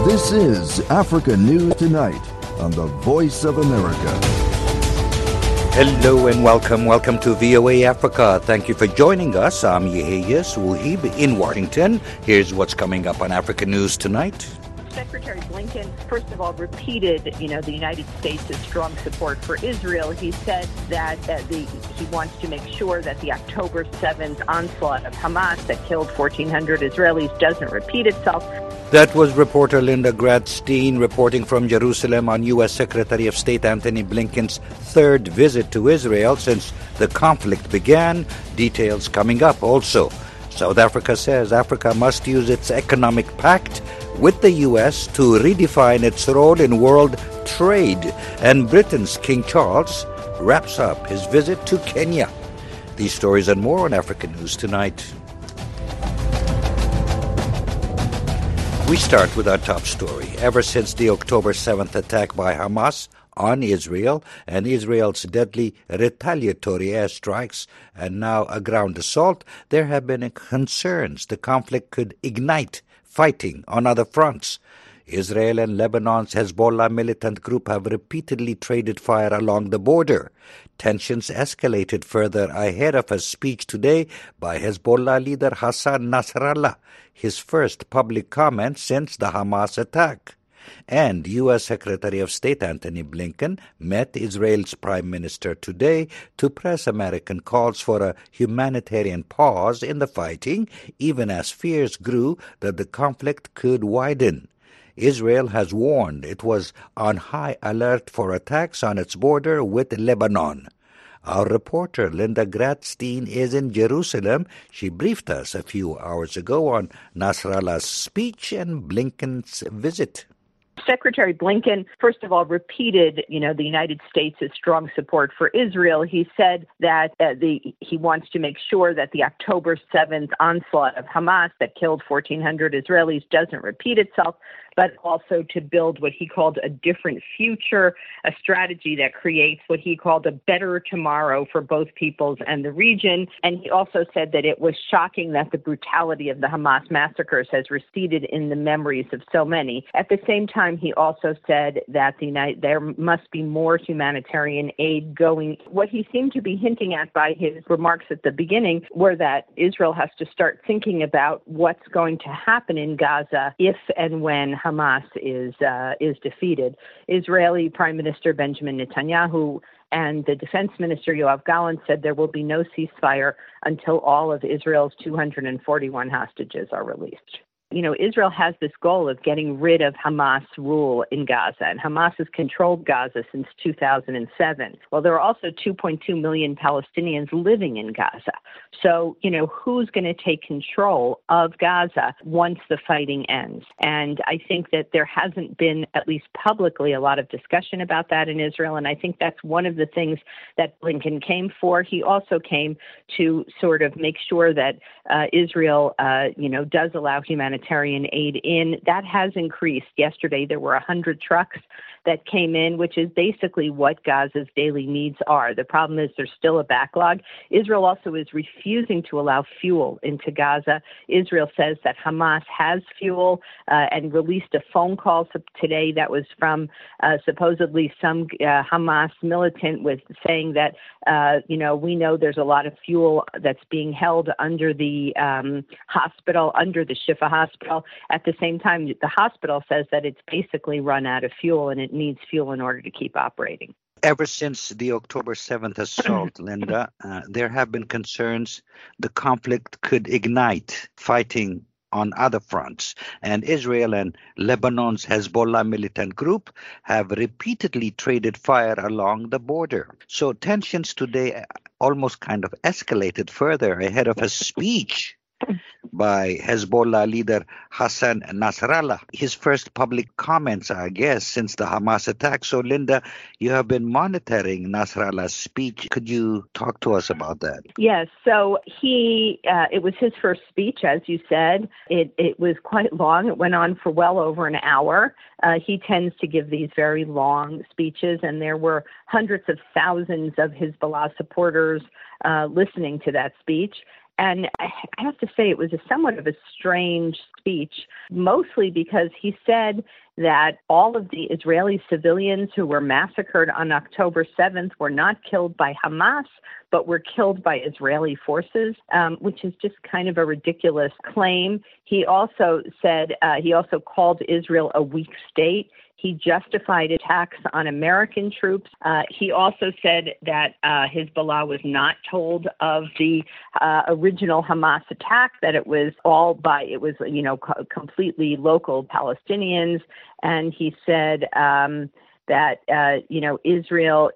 This is Africa News Tonight on the Voice of America. Hello and welcome. Welcome to VOA Africa. Thank you for joining us. I'm Yeheyes Wuhib in Washington. Here's what's coming up on Africa News Tonight. Secretary Blinken, first of all, repeated, the United States' strong support for Israel. He said that he wants to make sure that the October 7th onslaught of Hamas that killed 1,400 Israelis doesn't repeat itself. That was reporter Linda Gradstein reporting from Jerusalem on U.S. Secretary of State Antony Blinken's third visit to Israel since the conflict began. Details coming up also. South Africa says Africa must use its economic pact with the U.S. to redefine its role in world trade. And Britain's King Charles wraps up his visit to Kenya. These stories and more on African News Tonight. We start with our top story. Ever since the October 7th attack by Hamas on Israel and Israel's deadly retaliatory airstrikes and now a ground assault, there have been concerns the conflict could ignite fighting on other fronts. Israel and Lebanon's Hezbollah militant group have repeatedly traded fire along the border. Tensions escalated further ahead of a speech today by Hezbollah leader Hassan Nasrallah, his first public comment since the Hamas attack. And U.S. Secretary of State Antony Blinken met Israel's Prime Minister today to press American calls for a humanitarian pause in the fighting, even as fears grew that the conflict could widen. Israel has warned it was on high alert for attacks on its border with Lebanon. Our reporter Linda Gradstein is in Jerusalem. She briefed us a few hours ago on Nasrallah's speech and Blinken's visit. Secretary Blinken, first of all, repeated, the United States' strong support for Israel. He said that he wants to make sure that the October 7th onslaught of Hamas that killed 1,400 Israelis doesn't repeat itself, but also to build what he called a different future, a strategy that creates what he called a better tomorrow for both peoples and the region. And he also said that it was shocking that the brutality of the Hamas massacres has receded in the memories of so many. At the same time, he also said that there must be more humanitarian aid going. What he seemed to be hinting at by his remarks at the beginning were that Israel has to start thinking about what's going to happen in Gaza if and when Hamas is defeated. Israeli Prime Minister Benjamin Netanyahu and the Defense Minister Yoav Gallant said there will be no ceasefire until all of Israel's 241 hostages are released. Israel has this goal of getting rid of Hamas rule in Gaza, and Hamas has controlled Gaza since 2007. Well, there are also 2.2 million Palestinians living in Gaza. So, who's going to take control of Gaza once the fighting ends? And I think that there hasn't been, at least publicly, a lot of discussion about that in Israel, and I think that's one of the things that Blinken came for. He also came to sort of make sure that Israel, does allow humanitarian aid in. That has increased. Yesterday, there were 100 trucks that came in, which is basically what Gaza's daily needs are. The problem is there's still a backlog. Israel also is refusing to allow fuel into Gaza. Israel says that Hamas has fuel and released a phone call today that was from supposedly some Hamas militant with saying that, we know there's a lot of fuel that's being held under the hospital, under the Shifa hospital. At the same time, the hospital says that it's basically run out of fuel and it needs fuel in order to keep operating. Ever since the October 7th assault, Linda, there have been concerns the conflict could ignite fighting on other fronts. And Israel and Lebanon's Hezbollah militant group have repeatedly traded fire along the border. So tensions today almost kind of escalated further ahead of a speech by Hezbollah leader Hassan Nasrallah. His first public comments, I guess, since the Hamas attack. So, Linda, you have been monitoring Nasrallah's speech. Could you talk to us about that? Yes. So it was his first speech, as you said. It was quite long. It went on for well over an hour. He tends to give these very long speeches, and there were hundreds of thousands of Hezbollah supporters listening to that speech. And I have to say it was somewhat of a strange speech, mostly because he said that all of the Israeli civilians who were massacred on October 7th were not killed by Hamas, but were killed by Israeli forces, which is just kind of a ridiculous claim. He also said, he also called Israel a weak state. He justified attacks on American troops. He also said that Hezbollah was not told of the original Hamas attack, that it was completely local Palestinians. And he said that Israel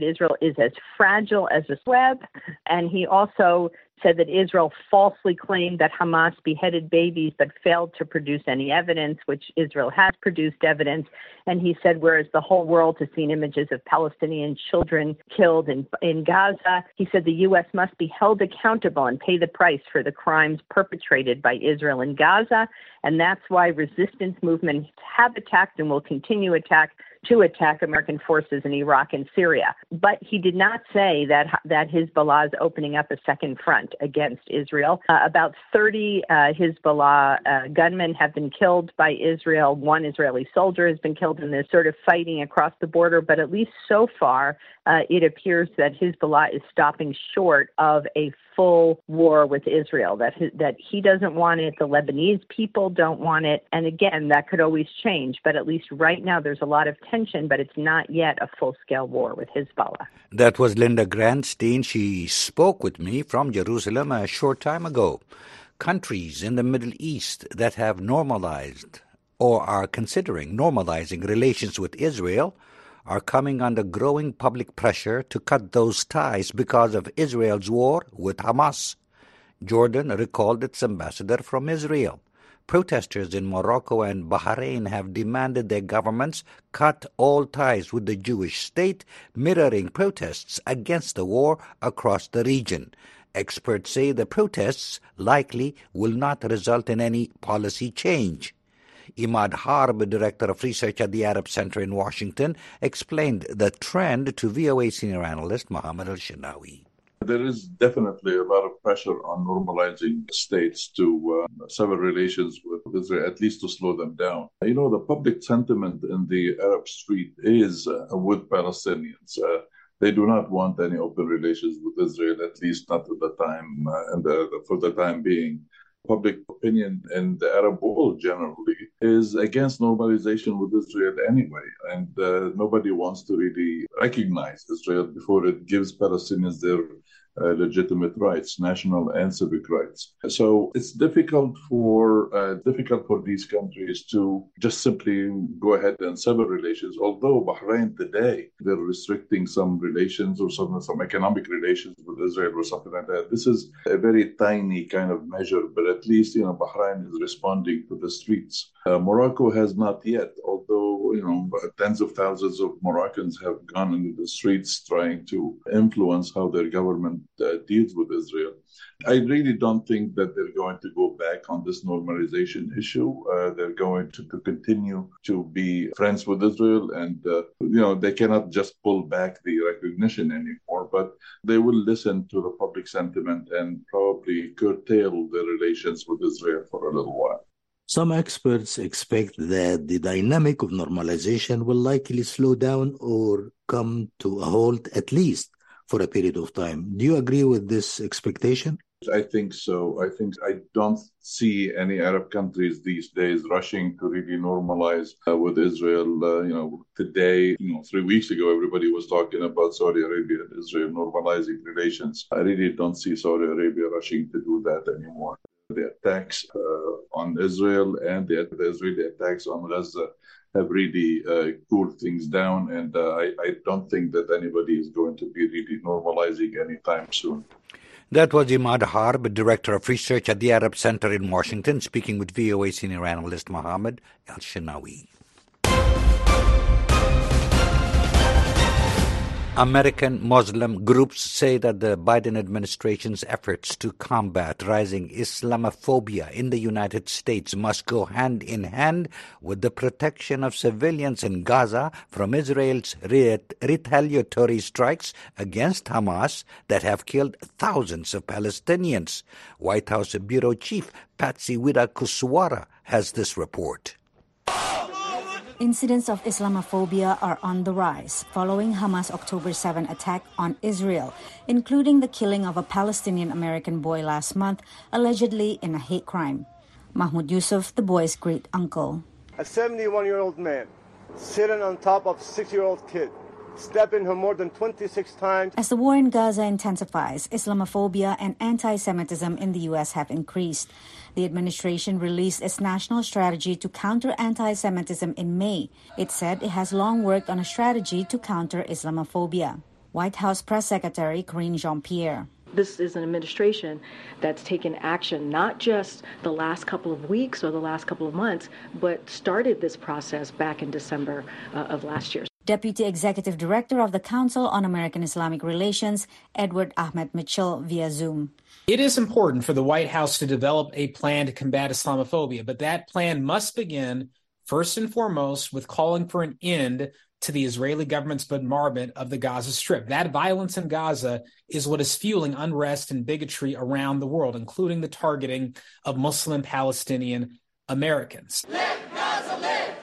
is as fragile as a web. And he also said that Israel falsely claimed that Hamas beheaded babies but failed to produce any evidence, which Israel has produced evidence. And he said, whereas the whole world has seen images of Palestinian children killed in Gaza, he said the U.S. must be held accountable and pay the price for the crimes perpetrated by Israel in Gaza. And that's why resistance movements have attacked and will continue to attack American forces in Iraq and Syria. But he did not say that Hezbollah is opening up a second front against Israel. About 30 Hezbollah gunmen have been killed by Israel. One Israeli soldier has been killed in this sort of fighting across the border. But at least so far, it appears that Hezbollah is stopping short of a full war with Israel, that he doesn't want it, the Lebanese people don't want it, and again, that could always change, but at least right now there's a lot of tension, but it's not yet a full-scale war with Hezbollah. That was Linda Grantstein. She spoke with me from Jerusalem a short time ago. Countries in the Middle East that have normalized or are considering normalizing relations with Israel are coming under growing public pressure to cut those ties because of Israel's war with Hamas. Jordan recalled its ambassador from Israel. Protesters in Morocco and Bahrain have demanded their governments cut all ties with the Jewish state, mirroring protests against the war across the region. Experts say the protests likely will not result in any policy change. Imad Harb, Director of Research at the Arab Center in Washington, explained the trend to VOA senior analyst Mohammed Al-Shinawi. There is definitely a lot of pressure on normalizing states to sever relations with Israel, at least to slow them down. The public sentiment in the Arab street is with Palestinians. They do not want any open relations with Israel, at least not at the time, for the time being. Public opinion in the Arab world generally is against normalization with Israel anyway, and nobody wants to really recognize Israel before it gives Palestinians their legitimate rights, national and civic rights. So it's difficult for these countries to just simply go ahead and sever relations. Although Bahrain today, they're restricting some relations or some economic relations with Israel or something like that. This is a very tiny kind of measure, but at least Bahrain is responding to the streets. Morocco has not yet, although tens of thousands of Moroccans have gone into the streets trying to influence how their government deals with Israel. I really don't think that they're going to go back on this normalization issue. They're going to continue to be friends with Israel, and they cannot just pull back the recognition anymore, but they will listen to the public sentiment and probably curtail their relations with Israel for a little while. Some experts expect that the dynamic of normalization will likely slow down or come to a halt, at least for a period of time. Do you agree with this expectation? I think so. I don't see any Arab countries these days rushing to really normalize with Israel. Today, 3 weeks ago, everybody was talking about Saudi Arabia and Israel normalizing relations. I really don't see Saudi Arabia rushing to do that anymore. The attacks on Israel and the Israeli attacks on Gaza have really cooled things down, and I don't think that anybody is going to be really normalizing anytime soon. That was Imad Harb, Director of Research at the Arab Center in Washington, speaking with VOA senior analyst Mohammed Al-Shinawi. American Muslim groups say that the Biden administration's efforts to combat rising Islamophobia in the United States must go hand in hand with the protection of civilians in Gaza from Israel's retaliatory strikes against Hamas that have killed thousands of Palestinians. White House Bureau Chief Patsy Widakuswara has this report. Incidents of Islamophobia are on the rise following Hamas' October 7 attack on Israel, including the killing of a Palestinian-American boy last month, allegedly in a hate crime. Mahmoud Yusuf, the boy's great-uncle. A 71-year-old man sitting on top of a 6-year-old kid, stabbing her more than 26 times. As the war in Gaza intensifies, Islamophobia and anti-Semitism in the U.S. have increased. The administration released its national strategy to counter anti-Semitism in May. It said it has long worked on a strategy to counter Islamophobia. White House Press Secretary Karine Jean-Pierre. This is an administration that's taken action not just the last couple of weeks or the last couple of months, but started this process back in December of last year. Deputy Executive Director of the Council on American Islamic Relations, Edward Ahmed Mitchell, via Zoom. It is important for the White House to develop a plan to combat Islamophobia, but that plan must begin, first and foremost, with calling for an end to the Israeli government's bombardment of the Gaza Strip. That violence in Gaza is what is fueling unrest and bigotry around the world, including the targeting of Muslim Palestinian Americans. Let Gaza live!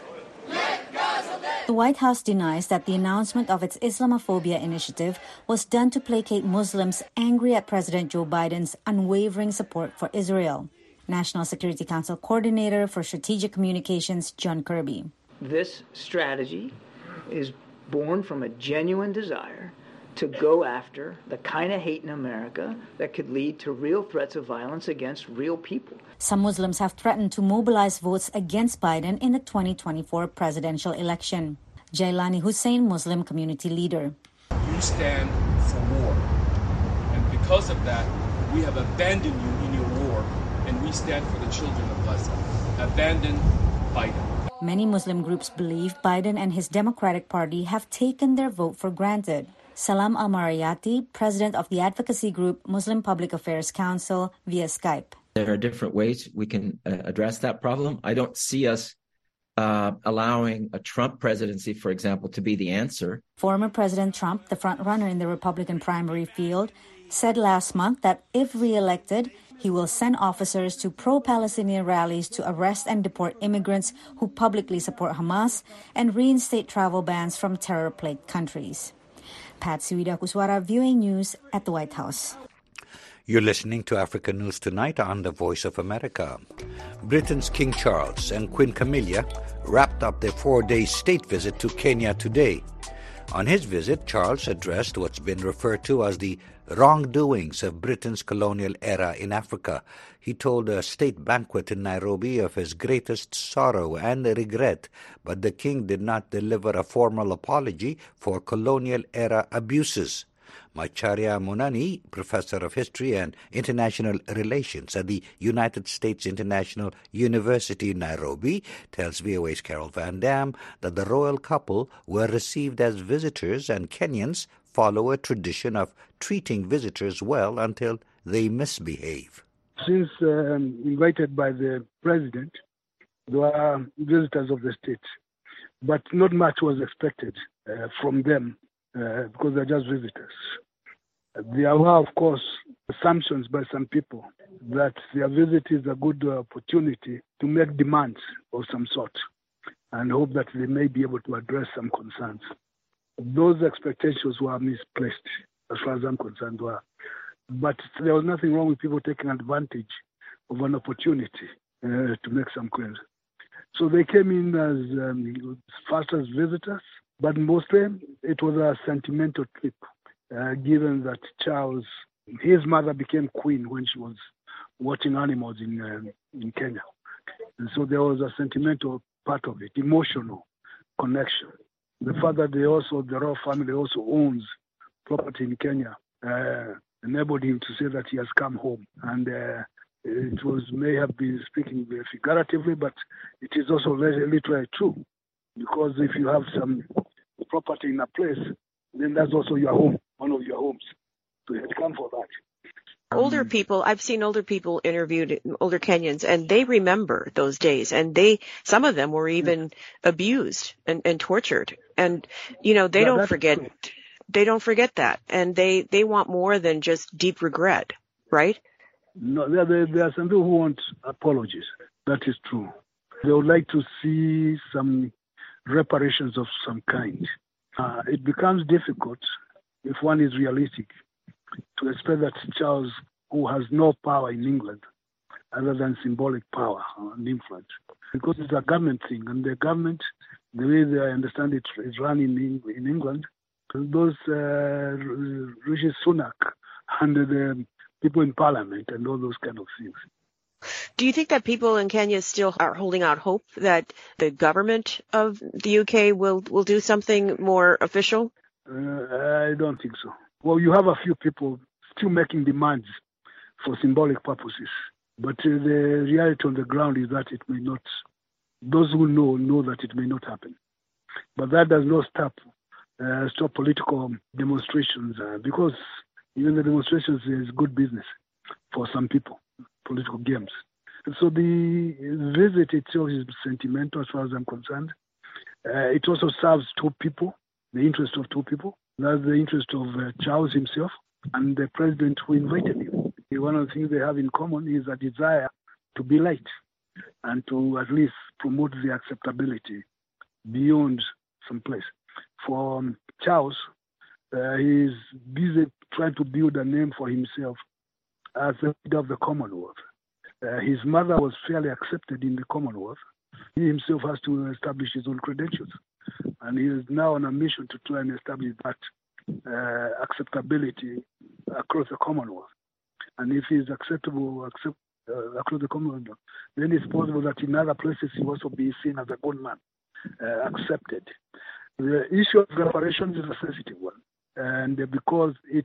The White House denies that the announcement of its Islamophobia initiative was done to placate Muslims angry at President Joe Biden's unwavering support for Israel. National Security Council Coordinator for Strategic Communications, John Kirby. This strategy is born from a genuine desire to go after the kind of hate in America that could lead to real threats of violence against real people. Some Muslims have threatened to mobilize votes against Biden in the 2024 presidential election. Jailani Hussein, Muslim community leader. You stand for war, and because of that, we have abandoned you in your war, and we stand for the children of Gaza. Abandon Biden. Many Muslim groups believe Biden and his Democratic Party have taken their vote for granted. Salam Al-Marayati, president of the advocacy group Muslim Public Affairs Council, via Skype. There are different ways we can address that problem. I don't see us allowing a Trump presidency, for example, to be the answer. Former President Trump, the frontrunner in the Republican primary field, said last month that if re-elected, he will send officers to pro-Palestinian rallies to arrest and deport immigrants who publicly support Hamas and reinstate travel bans from terror-plagued countries. Patsy Widakuswara, VOA News at the White House. You're listening to Africa News Tonight on the Voice of America. Britain's King Charles and Queen Camilla wrapped up their 4-day state visit to Kenya today. On his visit, Charles addressed what's been referred to as the wrongdoings of Britain's colonial era in Africa. He told a state banquet in Nairobi of his greatest sorrow and regret, but the king did not deliver a formal apology for colonial era abuses. Macharia Munani, professor of history and international relations at the United States International University in Nairobi, tells VOA's Carol Van Dam that the royal couple were received as visitors and Kenyans follow a tradition of treating visitors well until they misbehave. Since invited by the president, they were visitors of the state, but not much was expected from them because they're just visitors. There are, of course, assumptions by some people that their visit is a good opportunity to make demands of some sort and hope that they may be able to address some concerns. Those expectations were misplaced, as far as I'm concerned. But there was nothing wrong with people taking advantage of an opportunity to make some claims. So they came in as first as visitors, but mostly it was a sentimental trip, given that Charles, his mother became queen when she was watching animals in Kenya. And so there was a sentimental part of it, emotional connection. The fact that the royal family also owns property in Kenya enabled him to say that he has come home. And it may have been speaking very figuratively, but it is also very literally true. Because if you have some property in a place, then that's also your home, one of your homes. So you come for that. Older people, I've seen older people interviewed, older Kenyans, and they remember those days. And some of them were even abused and tortured. And, they don't forget. True. They don't forget that. And they want more than just deep regret, right? No, there are some people who want apologies. That is true. They would like to see some reparations of some kind. It becomes difficult if one is realistic to expect that Charles, who has no power in England other than symbolic power and influence, because it's a government thing, and the government, the way they understand it, is run in England. Those Rishi Sunak and the people in Parliament and all those kind of things. Do you think that people in Kenya still are holding out hope that the government of the UK will do something more official? I don't think so. Well, you have a few people still making demands for symbolic purposes, but the reality on the ground is that it may not. Those who know that it may not happen. But that does not stop political demonstrations because even the demonstrations is good business for some people, political games. And so the visit itself is sentimental as far as I'm concerned. It also serves two people, the interest of two people. That's the interest of Charles himself and the president who invited him. One of the things they have in common is a desire to be liked and to at least promote the acceptability beyond some place. For Charles, he's busy trying to build a name for himself as the leader of the Commonwealth. His mother was fairly accepted in the Commonwealth. He himself has to establish his own credentials. And he is now on a mission to try and establish that acceptability across the Commonwealth. And if he is acceptable across the Commonwealth, then it's possible that in other places he will also be seen as a good man, accepted. The issue of reparations is a sensitive one, and because it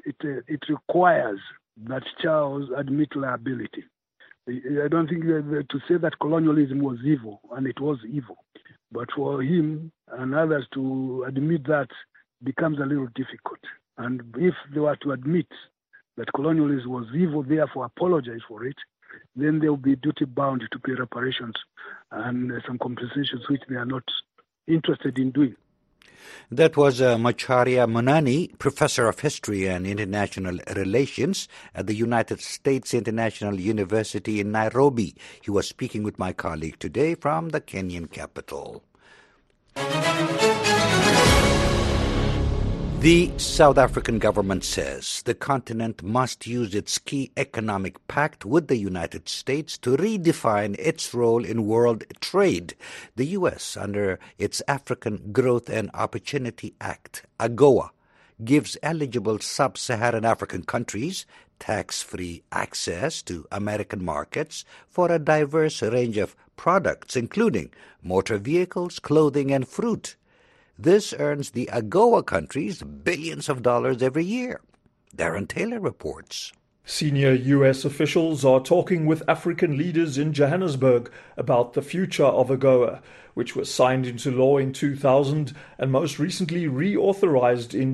requires that Charles admit liability. I don't think to say that colonialism was evil, and it was evil, but for him and others to admit that becomes a little difficult. And if they were to admit that colonialism was evil, therefore apologize for it, then they will be duty-bound to pay reparations and some compensations which they are not interested in doing. That was Macharia Munani, Professor of History and International Relations at the United States International University in Nairobi. He was speaking with my colleague today from the Kenyan capital. The South African government says the continent must use its key economic pact with the United States to redefine its role in world trade. The U.S., under its African Growth and Opportunity Act, AGOA, gives eligible sub-Saharan African countries tax-free access to American markets for a diverse range of products, including motor vehicles, clothing, and fruit. This earns the AGOA countries billions of dollars every year. Darren Taylor reports. Senior U.S. officials are talking with African leaders in Johannesburg about the future of AGOA, which was signed into law in 2000 and most recently reauthorized in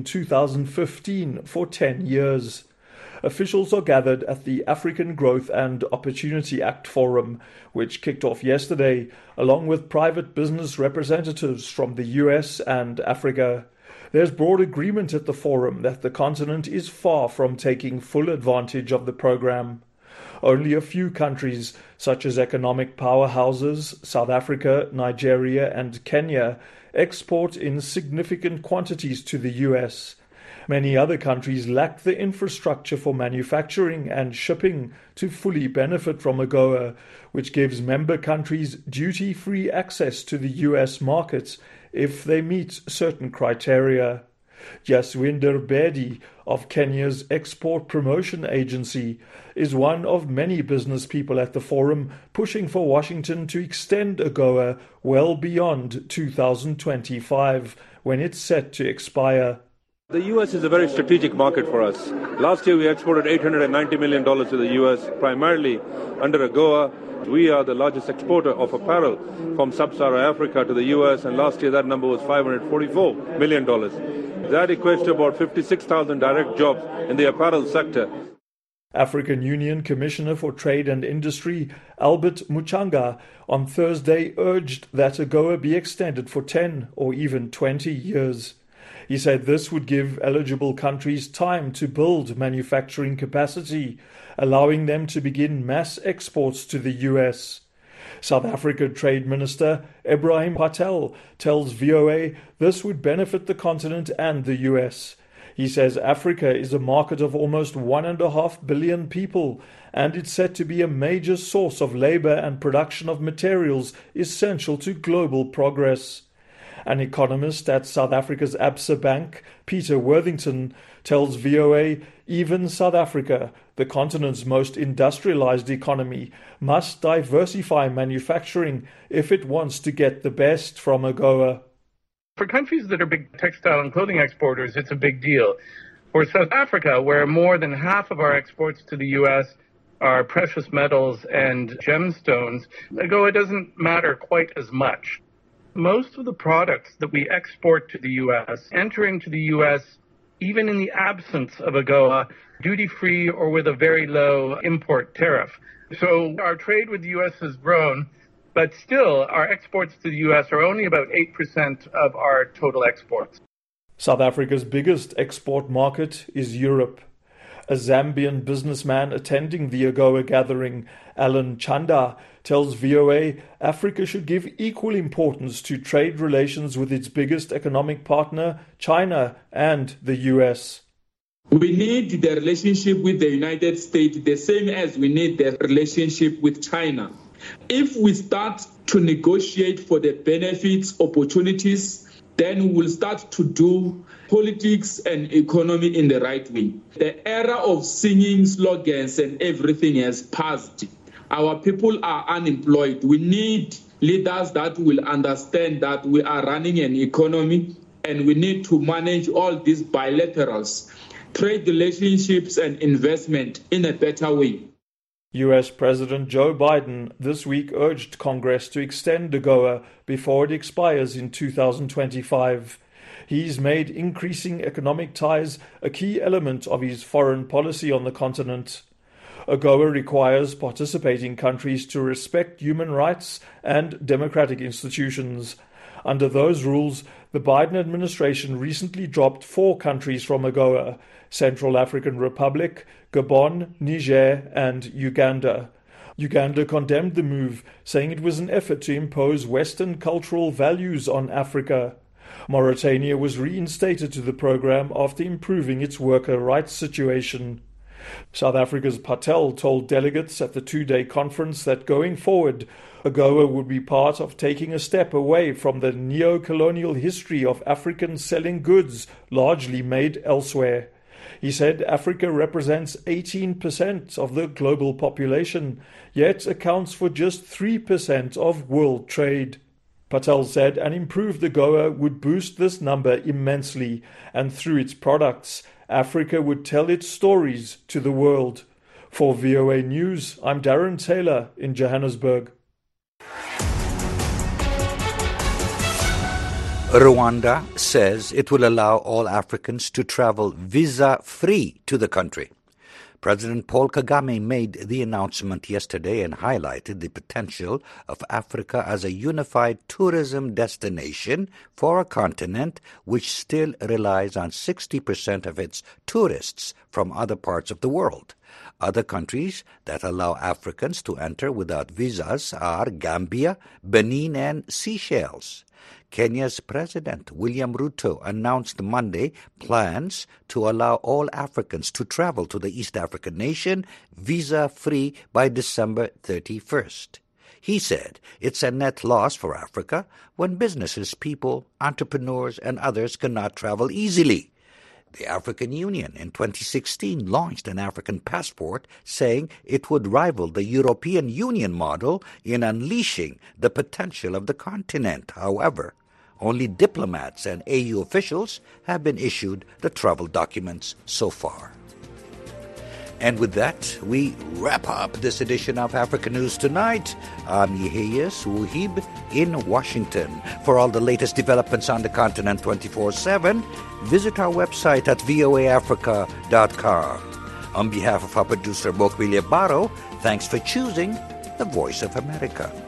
2015 for 10 years. Officials are gathered at the African Growth and Opportunity Act Forum, which kicked off yesterday, along with private business representatives from the US and Africa. There's broad agreement at the forum that the continent is far from taking full advantage of the program. Only a few countries, such as economic powerhouses, South Africa, Nigeria, and Kenya, export in significant quantities to the US. Many other countries lack the infrastructure for manufacturing and shipping to fully benefit from AGOA, which gives member countries duty-free access to the US markets if they meet certain criteria. Jaswinder Bedi of Kenya's Export Promotion Agency is one of many business people at the forum pushing for Washington to extend AGOA well beyond 2025, when it's set to expire. The U.S. is a very strategic market for us. Last year we exported $890 million to the U.S., primarily under AGOA. We are the largest exporter of apparel from sub-Saharan Africa to the U.S., and last year that number was $544 million. That equates to about 56,000 direct jobs in the apparel sector. African Union Commissioner for Trade and Industry Albert Muchanga on Thursday urged that AGOA be extended for 10 or even 20 years. He said this would give eligible countries time to build manufacturing capacity, allowing them to begin mass exports to the US. South Africa Trade Minister Ebrahim Patel tells VOA this would benefit the continent and the US. He says Africa is a market of almost 1.5 billion people, and it's set to be a major source of labor and production of materials essential to global progress. An economist at South Africa's Absa Bank, Peter Worthington, tells VOA even South Africa, the continent's most industrialized economy, must diversify manufacturing if it wants to get the best from AGOA. For countries that are big textile and clothing exporters, it's a big deal. For South Africa, where more than half of our exports to the U.S. are precious metals and gemstones, AGOA doesn't matter quite as much. Most of the products that we export to the U.S. entering to the U.S., even in the absence of AGOA, duty-free or with a very low import tariff. So our trade with the U.S. has grown, but still our exports to the U.S. are only about 8% of our total exports. South Africa's biggest export market is Europe. A Zambian businessman attending the AGOA gathering, Alan Chanda, tells VOA Africa should give equal importance to trade relations with its biggest economic partner, China, and the US. We need the relationship with the United States the same as we need the relationship with China. If we start to negotiate for the benefits, opportunities, then we'll start to do politics and economy in the right way. The era of singing slogans and everything has passed. Our people are unemployed. We need leaders that will understand that we are running an economy and we need to manage all these bilaterals, trade relationships and investment in a better way. US President Joe Biden this week urged Congress to extend AGOA before it expires in 2025. He's made increasing economic ties a key element of his foreign policy on the continent. AGOA requires participating countries to respect human rights and democratic institutions. Under those rules, the Biden administration recently dropped 4 countries from AGOA: Central African Republic, Gabon, Niger, and Uganda. Uganda condemned the move, saying it was an effort to impose Western cultural values on Africa. Mauritania was reinstated to the program after improving its worker rights situation. South Africa's Patel told delegates at the 2-day conference that going forward, AGOA would be part of taking a step away from the neo-colonial history of Africans selling goods largely made elsewhere. He said Africa represents 18% of the global population, yet accounts for just 3% of world trade. Patel said an improved AGOA would boost this number immensely, and through its products, Africa would tell its stories to the world. For VOA News, I'm Darren Taylor in Johannesburg. Rwanda says it will allow all Africans to travel visa-free to the country. President Paul Kagame made the announcement yesterday and highlighted the potential of Africa as a unified tourism destination for a continent which still relies on 60% of its tourists from other parts of the world. Other countries that allow Africans to enter without visas are Gambia, Benin, and Seychelles. Kenya's President William Ruto announced Monday plans to allow all Africans to travel to the East African nation visa-free by December 31st. He said it's a net loss for Africa when businesses, people, entrepreneurs, and others cannot travel easily. The African Union in 2016 launched an African passport, saying it would rival the European Union model in unleashing the potential of the continent. However, only diplomats and AU officials have been issued the travel documents so far. And with that, we wrap up this edition of Africa News Tonight. I'm Yehiyas Wuhib in Washington. For all the latest developments on the continent 24/7, visit our website at voaafrica.com. On behalf of our producer, Mokbile Baro, thanks for choosing the Voice of America.